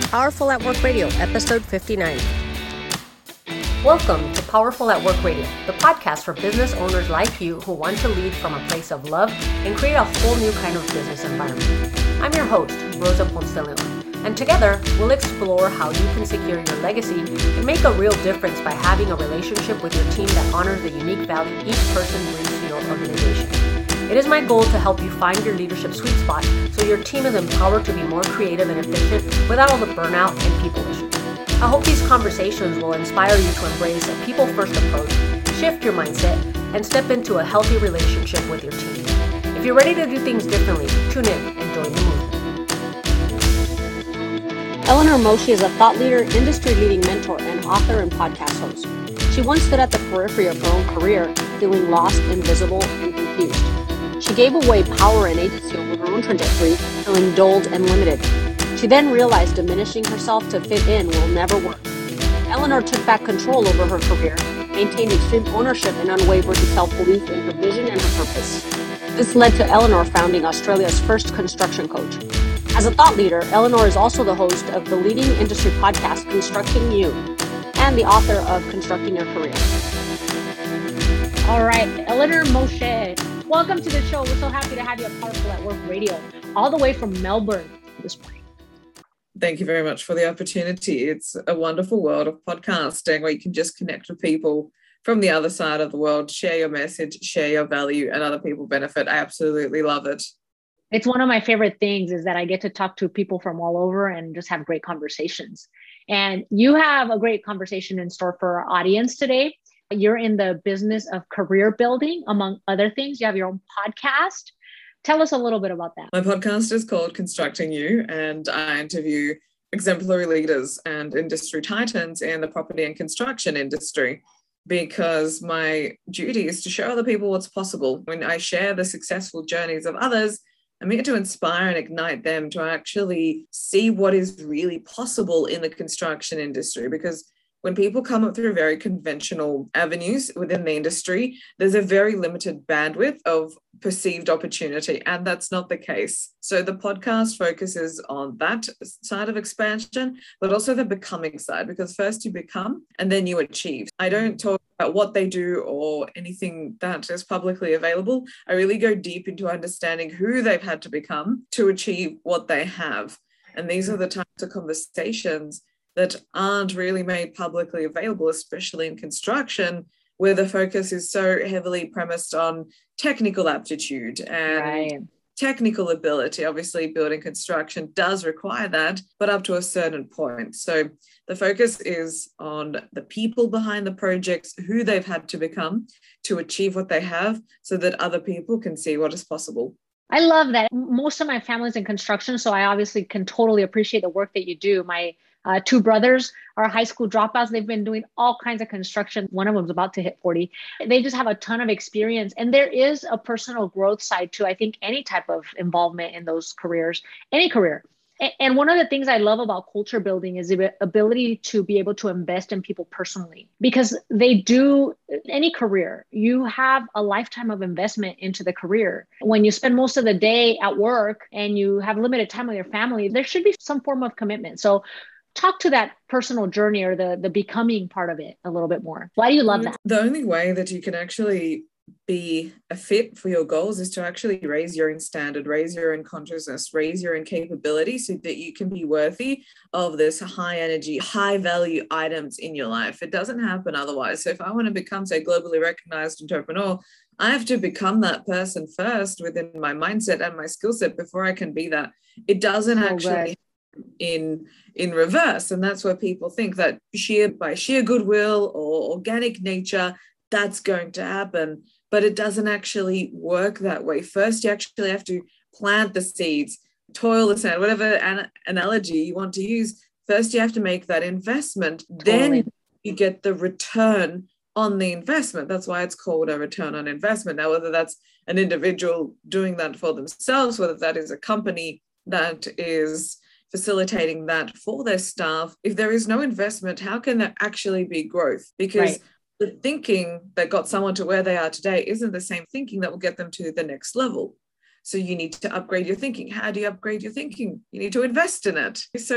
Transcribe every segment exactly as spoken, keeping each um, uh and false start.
Powerful at Work Radio, episode fifty-nine. Welcome to Powerful at Work Radio, the podcast for business owners like you who want to lead from a place of love and create a whole new kind of business environment. I'm your host, Rosa Ponce de Leon, and together we'll explore how you can secure your legacy and make a real difference by having a relationship with your team that honors the unique value each person brings to your organization. It is my goal to help you find your leadership sweet spot so your team is empowered to be more creative and efficient without all the burnout and people issues. I hope these conversations will inspire you to embrace a people-first approach, shift your mindset, and step into a healthy relationship with your team. If you're ready to do things differently, tune in and join the movement. Eleanor Moshe is a thought leader, industry-leading mentor, and author and podcast host. She once stood at the periphery of her own career, feeling lost, invisible, and confused. She gave away power and agency over her own trajectory, feeling dulled and limited. She then realized diminishing herself to fit in will never work. Eleanor took back control over her career, maintained extreme ownership and unwavering self-belief in her vision and her purpose. This led to Eleanor founding Australia's first construction coach. As a thought leader, Eleanor is also the host of the leading industry podcast, Constructing You, and the author of Constructing Your Career. All right, Eleanor Moshe, welcome to the show. We're so happy to have you at Powerful at Work Radio, all the way from Melbourne this morning. Thank you very much for the opportunity. It's a wonderful world of podcasting where you can just connect with people from the other side of the world, share your message, share your value, and other people benefit. I absolutely love it. It's one of my favorite things is that I get to talk to people from all over and just have great conversations. And you have a great conversation in store for our audience today. You're in the business of career building, among other things. You have your own podcast. Tell us a little bit about that. My podcast is called Constructing You, and I interview exemplary leaders and industry titans in the property and construction industry because my duty is to show other people what's possible. When I share the successful journeys of others, I'm here to inspire and ignite them to actually see what is really possible in the construction industry, because when people come up through very conventional avenues within the industry, there's a very limited bandwidth of perceived opportunity, and that's not the case. So the podcast focuses on that side of expansion, but also the becoming side, because first you become and then you achieve. I don't talk about what they do or anything that is publicly available. I really go deep into understanding who they've had to become to achieve what they have. And these are the types of conversations that aren't really made publicly available, especially in construction, where the focus is so heavily premised on technical aptitude and right. technical ability. Obviously, building construction does require that, but up to a certain point. So the focus is on the people behind the projects, who they've had to become to achieve what they have, so that other people can see what is possible. I love that. Most of my family's in construction, so I obviously can totally appreciate the work that you do. My Uh, two brothers are high school dropouts. They've been doing all kinds of construction. One of them's about to hit forty. They just have a ton of experience. And there is a personal growth side to, I think, any type of involvement in those careers, any career. And one of the things I love about culture building is the ability to be able to invest in people personally, because they do any career. You have a lifetime of investment into the career. When you spend most of the day at work and you have limited time with your family, there should be some form of commitment. So talk to that personal journey or the, the becoming part of it a little bit more. Why do you love that? The only way that you can actually be a fit for your goals is to actually raise your own standard, raise your own consciousness, raise your own capability so that you can be worthy of this high energy, high value items in your life. It doesn't happen otherwise. So if I want to become, say, globally recognized entrepreneur, I have to become that person first within my mindset and my skill set before I can be that. It doesn't oh, actually right. in in reverse, and that's where people think that sheer by sheer goodwill or organic nature that's going to happen, but it doesn't actually work that way. First you actually have to plant the seeds, toil the sand, whatever an- analogy you want to use. First you have to make that investment, totally. Then you get the return on the investment. That's why it's called a return on investment. Now, whether that's an individual doing that for themselves, whether that is a company that is facilitating that for their staff, if there is no investment, how can there actually be growth? Because right. the thinking that got someone to where they are today isn't the same thinking that will get them to the next level. So you need to upgrade your thinking. How do you upgrade your thinking? You need to invest in it. So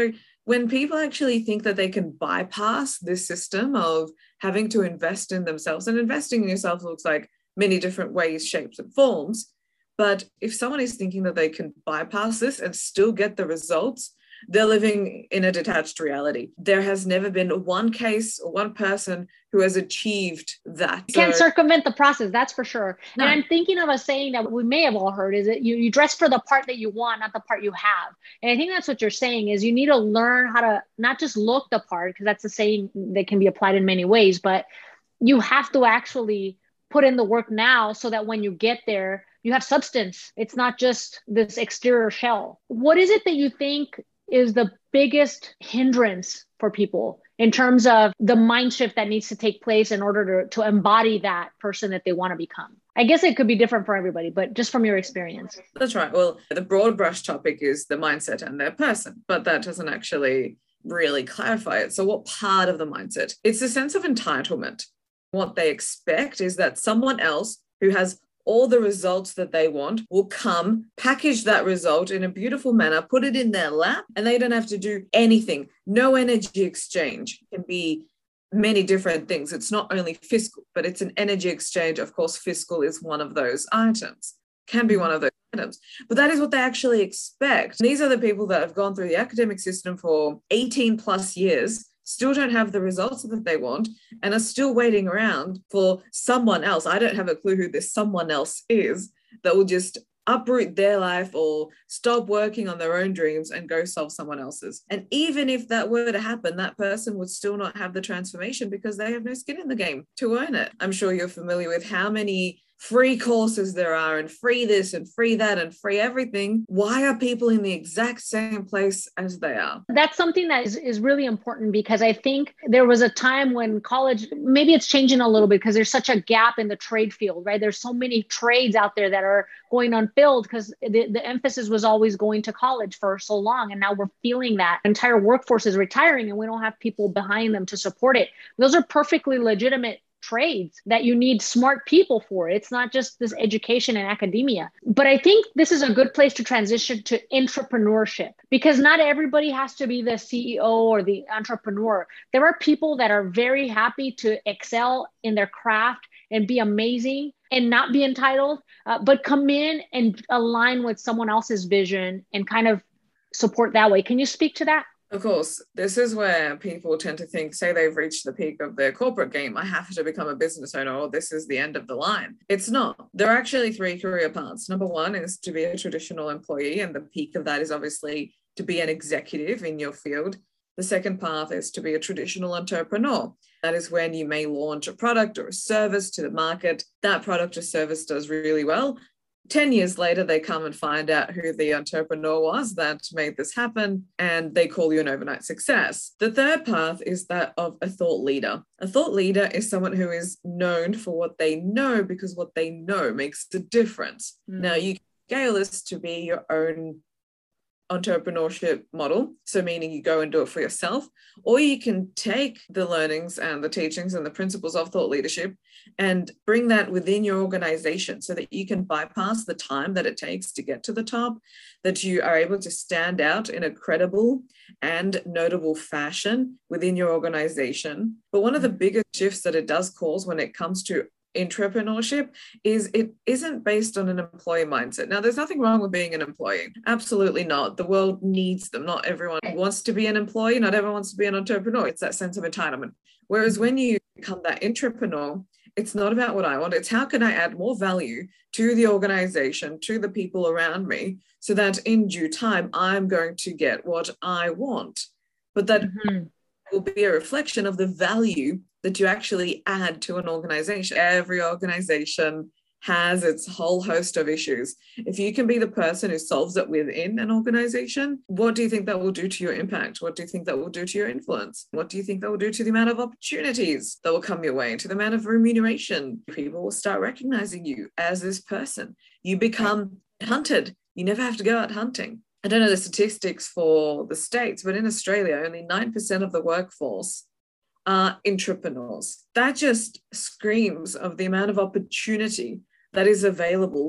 when people actually think that they can bypass this system of having to invest in themselves, and investing in yourself looks like many different ways, shapes, and forms. But if someone is thinking that they can bypass this and still get the results, they're living in a detached reality. There has never been one case or one person who has achieved that. You can't so, circumvent the process, that's for sure. No. And I'm thinking of a saying that we may have all heard is that you, you dress for the part that you want, not the part you have. And I think that's what you're saying is you need to learn how to not just look the part, because that's a saying that can be applied in many ways, but you have to actually put in the work now so that when you get there, you have substance. It's not just this exterior shell. What is it that you think is the biggest hindrance for people in terms of the mind shift that needs to take place in order to, to embody that person that they want to become? I guess it could be different for everybody, but just from your experience. That's right. Well, the broad brush topic is the mindset and their person, but that doesn't actually really clarify it. So what part of the mindset? It's a sense of entitlement. What they expect is that someone else who has all the results that they want will come, package that result in a beautiful manner, put it in their lap, and they don't have to do anything. No energy exchange. It can be many different things. It's not only fiscal, but it's an energy exchange. Of course, fiscal is one of those items, can be one of those items, but that is what they actually expect. These are the people that have gone through the academic system for eighteen plus years, still don't have the results that they want, and are still waiting around for someone else. I don't have a clue who this someone else is that will just uproot their life or stop working on their own dreams and go solve someone else's. And even if that were to happen, that person would still not have the transformation because they have no skin in the game to earn it. I'm sure you're familiar with how many free courses there are and free this and free that and free everything. Why are people in the exact same place as they are? That's something that is, is really important, because I think there was a time when college, maybe it's changing a little bit because there's such a gap in the trade field, right? There's so many trades out there that are going unfilled because the, the emphasis was always going to college for so long. And now we're feeling that entire workforce is retiring and we don't have people behind them to support it. Those are perfectly legitimate trades that you need smart people for. It's not just this education and academia. But I think this is a good place to transition to entrepreneurship, because not everybody has to be the C E O or the entrepreneur. There are people that are very happy to excel in their craft and be amazing and not be entitled, uh, but come in and align with someone else's vision and kind of support that way. Can you speak to that? Of course, this is where people tend to think, say they've reached the peak of their corporate game, I have to become a business owner, or this is the end of the line. It's not. There are actually three career paths. Number one is to be a traditional employee, and the peak of that is obviously to be an executive in your field. The second path is to be a traditional entrepreneur. That is when you may launch a product or a service to the market. That product or service does really well. ten years later, they come and find out who the entrepreneur was that made this happen, and they call you an overnight success. The third path is that of a thought leader. A thought leader is someone who is known for what they know, because what they know makes a difference. Mm. Now, you can scale this to be your own entrepreneurship model, so meaning you go and do it for yourself, or you can take the learnings and the teachings and the principles of thought leadership and bring that within your organization so that you can bypass the time that it takes to get to the top, that you are able to stand out in a credible and notable fashion within your organization. But one of the biggest shifts that it does cause when it comes to entrepreneurship is it isn't based on an employee mindset. Now, there's nothing wrong with being an employee. Absolutely not. The world needs them. Not everyone wants to be an employee. Not everyone wants to be an entrepreneur. It's that sense of entitlement. Whereas when you become that entrepreneur, it's not about what I want. It's how can I add more value to the organization, to the people around me, so that in due time, I'm going to get what I want. But that mm-hmm. will be a reflection of the value that you actually add to an organization. Every organization has its whole host of issues. If you can be the person who solves it within an organization, what do you think that will do to your impact? What do you think that will do to your influence? What do you think that will do to the amount of opportunities that will come your way, to the amount of remuneration? People will start recognizing you as this person. You become hunted. You never have to go out hunting. I don't know the statistics for the States, but in Australia, only nine percent of the workforce are entrepreneurs. That just screams of the amount of opportunity that is available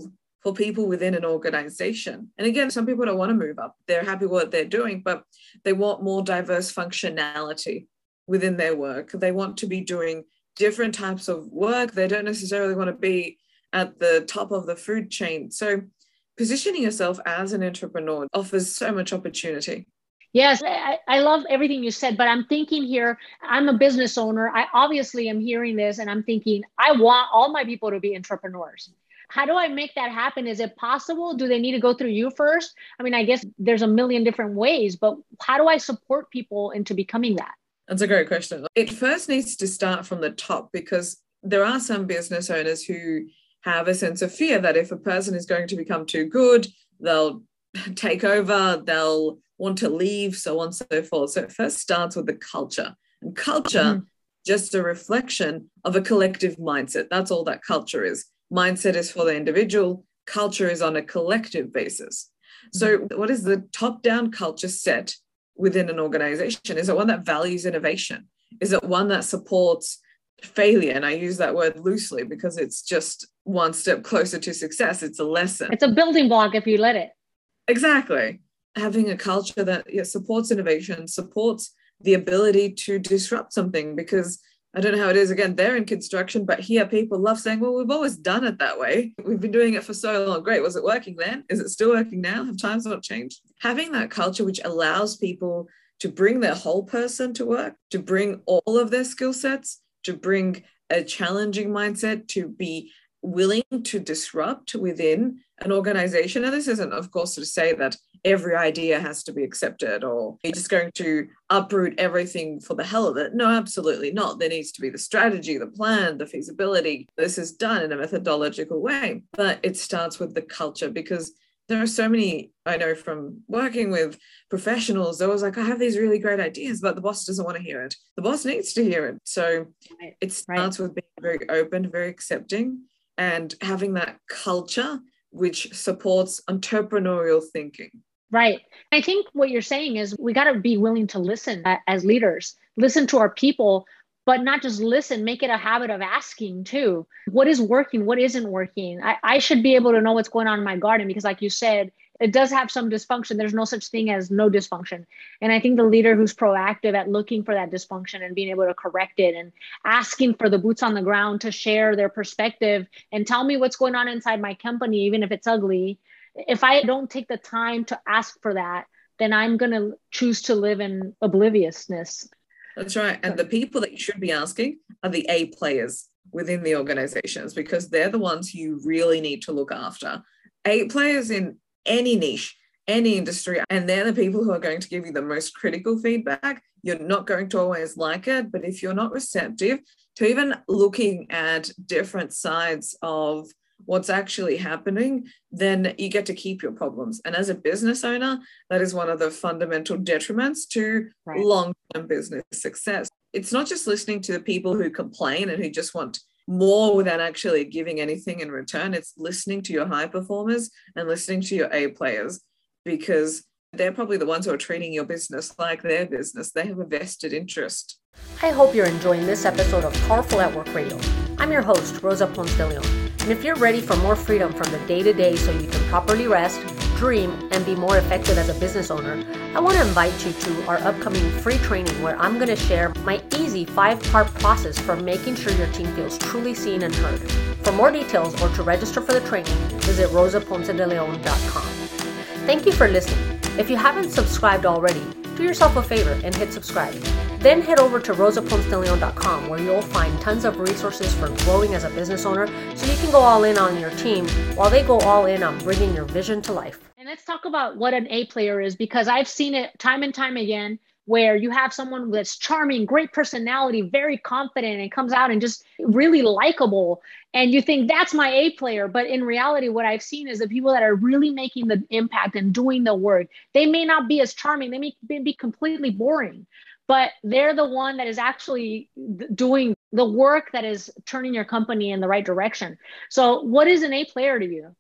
for people within an organization. And again, some people don't want to move up. They're happy with what they're doing, but they want more diverse functionality within their work. They want to be doing different types of work. They don't necessarily want to be at the top of the food chain. So positioning yourself as an entrepreneur offers so much opportunity. Yes, I, I love everything you said, but I'm thinking here, I'm a business owner. I obviously am hearing this and I'm thinking, I want all my people to be entrepreneurs. How do I make that happen? Is it possible? Do they need to go through you first? I mean, I guess there's a million different ways, but how do I support people into becoming that? That's a great question. It first needs to start from the top, because there are some business owners who have a sense of fear that if a person is going to become too good, they'll take over, they'll want to leave, so on and so forth. So it first starts with the culture. And culture, mm-hmm. just a reflection of a collective mindset. That's all that culture is. Mindset is for the individual. Culture is on a collective basis. So mm-hmm. what is the top-down culture set within an organization? Is it one that values innovation? Is it one that supports failure? And I use that word loosely because it's just one step closer to success. It's a lesson. It's a building block if you let it. Exactly. Having a culture that yeah, supports innovation, supports the ability to disrupt something, because I don't know how it is, again, they're in construction, but here people love saying, well, we've always done it that way. We've been doing it for so long. Great. Was it working then? Is it still working now? Have times not changed? Having that culture which allows people to bring their whole person to work, to bring all of their skill sets, to bring a challenging mindset, to be willing to disrupt within an organization. And this isn't, of course, to say that every idea has to be accepted or you're just going to uproot everything for the hell of it. No, absolutely not. There needs to be the strategy, the plan, the feasibility. This is done in a methodological way, but it starts with the culture, because there are so many, I know from working with professionals, they're always like, I have these really great ideas, but the boss doesn't want to hear it. The boss needs to hear it. So right. it starts right. with being very open, very accepting, and having that culture which supports entrepreneurial thinking. Right. I think what you're saying is we got to be willing to listen as leaders, listen to our people, but not just listen, make it a habit of asking too. What is working? What isn't working? I, I should be able to know what's going on in my garden, because like you said, it does have some dysfunction. There's no such thing as no dysfunction. And I think the leader who's proactive at looking for that dysfunction and being able to correct it and asking for the boots on the ground to share their perspective and tell me what's going on inside my company, even if it's ugly. If I don't take the time to ask for that, then I'm going to choose to live in obliviousness. That's right. And the people that you should be asking are the A players within the organizations, because they're the ones you really need to look after. A players in any niche, any industry, and they're the people who are going to give you the most critical feedback. You're not going to always like it, but if you're not receptive to even looking at different sides of what's actually happening, then you get to keep your problems. And as a business owner, that is one of the fundamental detriments to right. long-term business success. It's not just listening to the people who complain and who just want more without actually giving anything in return. It's listening to your high performers and listening to your A players, because they're probably the ones who are treating your business like their business. They have a vested interest. I hope you're enjoying this episode of Powerful at Work Radio. I'm your host, Rosa Ponce de Leon. And if you're ready for more freedom from the day-to-day so you can properly rest, dream, and be more effective as a business owner, I want to invite you to our upcoming free training where I'm going to share my easy five-part process for making sure your team feels truly seen and heard. For more details or to register for the training, visit rosa ponce de leon dot com. Thank you for listening. If you haven't subscribed already, do yourself a favor and hit subscribe. Then head over to rosa ponce de leon dot com where you'll find tons of resources for growing as a business owner so you can go all in on your team while they go all in on bringing your vision to life. And let's talk about what an A player is, because I've seen it time and time again where you have someone that's charming, great personality, very confident, and comes out and just really likable. And you think that's my A player. But in reality, what I've seen is the people that are really making the impact and doing the work, they may not be as charming. They may be completely boring, but they're the one that is actually doing the work that is turning your company in the right direction. So what is an A player to you?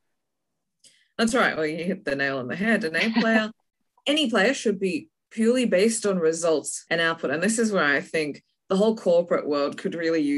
That's right. Well, you hit the nail on the head. An A player, any player should be purely based on results and output. And this is where I think the whole corporate world could really use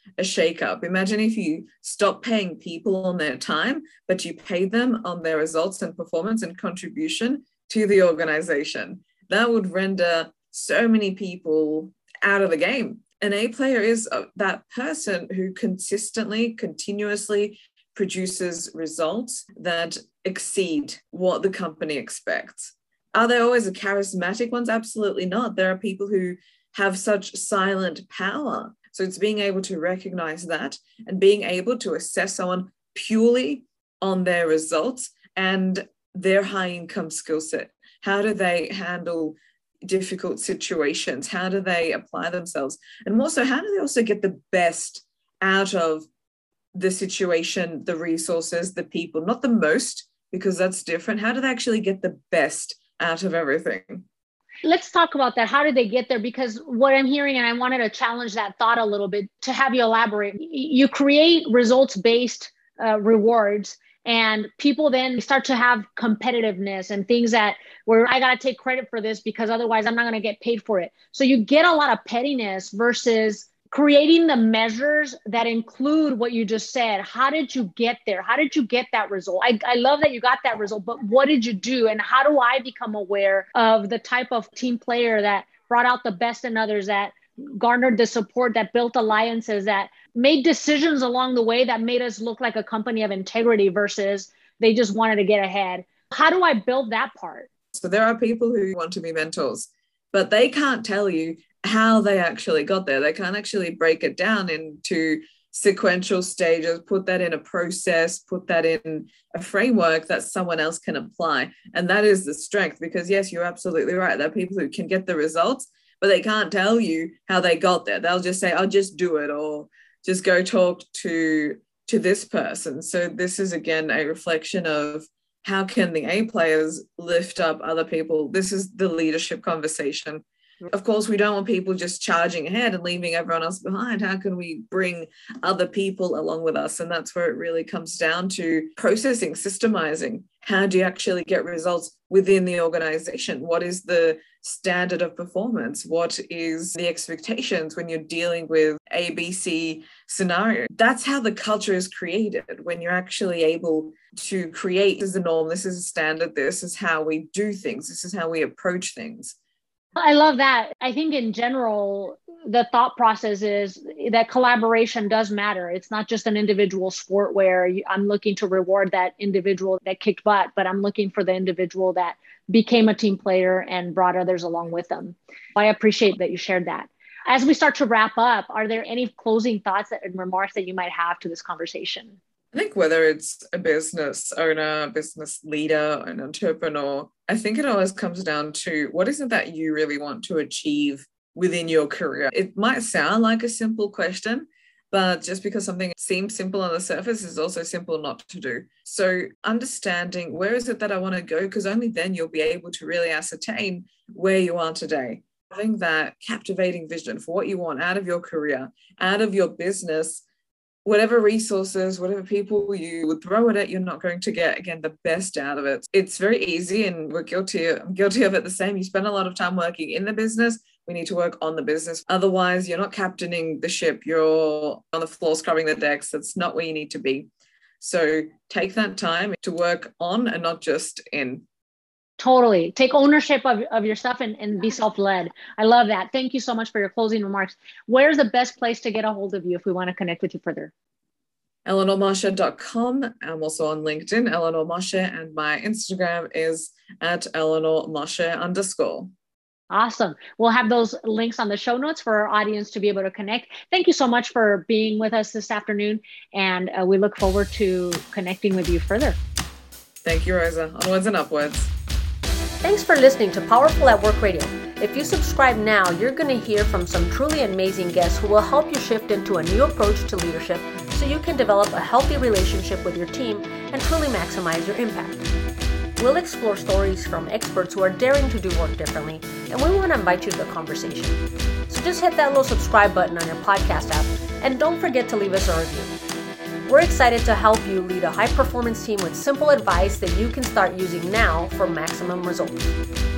a shakeup. Imagine if you stop paying people on their time, but you pay them on their results and performance and contribution to the organization. That would render so many people out of the game. An A player is that person who consistently, continuously produces results that exceed what the company expects. Are there always the charismatic ones? Absolutely not. There are people who have such silent power. So it's being able to recognize that and being able to assess someone purely on their results and their high income skill set. How do they handle difficult situations? How do they apply themselves? And more so, how do they also get the best out of the situation, the resources, the people? Not the most, because that's different. How do they actually get the best out of everything? Let's talk about that. How did they get there? Because what I'm hearing, and I wanted to challenge that thought a little bit to have you elaborate. You create results-based uh, rewards, and people then start to have competitiveness and things that where I got to take credit for this because otherwise I'm not going to get paid for it. So you get a lot of pettiness versus creating the measures that include what you just said. How did you get there? How did you get that result? I, I love that you got that result, but what did you do? And how do I become aware of the type of team player that brought out the best in others, that garnered the support, that built alliances, that made decisions along the way that made us look like a company of integrity versus they just wanted to get ahead? How do I build that part? So there are people who want to be mentors, but they can't tell you how they actually got there. They can't actually break it down into sequential stages, put that in a process, put that in a framework that someone else can apply. And that is the strength, because yes, you're absolutely right. There are people who can get the results, but they can't tell you how they got there. They'll just say, I'll just do it, or just go talk to, to this person. So this is, again, a reflection of how can the A players lift up other people? This is the leadership conversation. Of course, we don't want people just charging ahead and leaving everyone else behind. How can we bring other people along with us? And that's where it really comes down to processing, systemizing. How do you actually get results within the organization? What is the standard of performance? What is the expectations when you're dealing with A, B, C scenario? That's how the culture is created, when you're actually able to create, this is the norm, this is a standard, this is how we do things, this is how we approach things. I love that. I think in general, the thought process is that collaboration does matter. It's not just an individual sport where I'm looking to reward that individual that kicked butt, but I'm looking for the individual that became a team player and brought others along with them. I appreciate that you shared that. As we start to wrap up, are there any closing thoughts and remarks that you might have to this conversation? I think whether it's a business owner, business leader, an entrepreneur, I think it always comes down to what is it that you really want to achieve within your career. It might sound like a simple question, but just because something seems simple on the surface is also simple not to do. So understanding where is it that I want to go, because only then you'll be able to really ascertain where you are today. Having that captivating vision for what you want out of your career, out of your business, whatever resources, whatever people you would throw at it, you're not going to get, again, the best out of it. It's very easy, and we're guilty, I'm guilty of it the same. You spend a lot of time working in the business. We need to work on the business. Otherwise, you're not captaining the ship. You're on the floor scrubbing the decks. That's not where you need to be. So take that time to work on and not just in. Totally. Take ownership of, of your stuff and, and be self-led. I love that. Thank you so much for your closing remarks. Where's the best place to get a hold of you if we want to connect with you further? eleanor moshe dot com. I'm also on LinkedIn, Eleanor Moshe, and my Instagram is at Eleanor Moshe underscore. Awesome. We'll have those links on the show notes for our audience to be able to connect. Thank you so much for being with us this afternoon, and uh, we look forward to connecting with you further. Thank you, Rosa. Onwards and upwards. Thanks for listening to Powerful at Work Radio. If you subscribe now, you're going to hear from some truly amazing guests who will help you shift into a new approach to leadership so you can develop a healthy relationship with your team and truly maximize your impact. We'll explore stories from experts who are daring to do work differently, and we want to invite you to the conversation. So just hit that little subscribe button on your podcast app, and don't forget to leave us a review. We're excited to help you lead a high-performance team with simple advice that you can start using now for maximum results.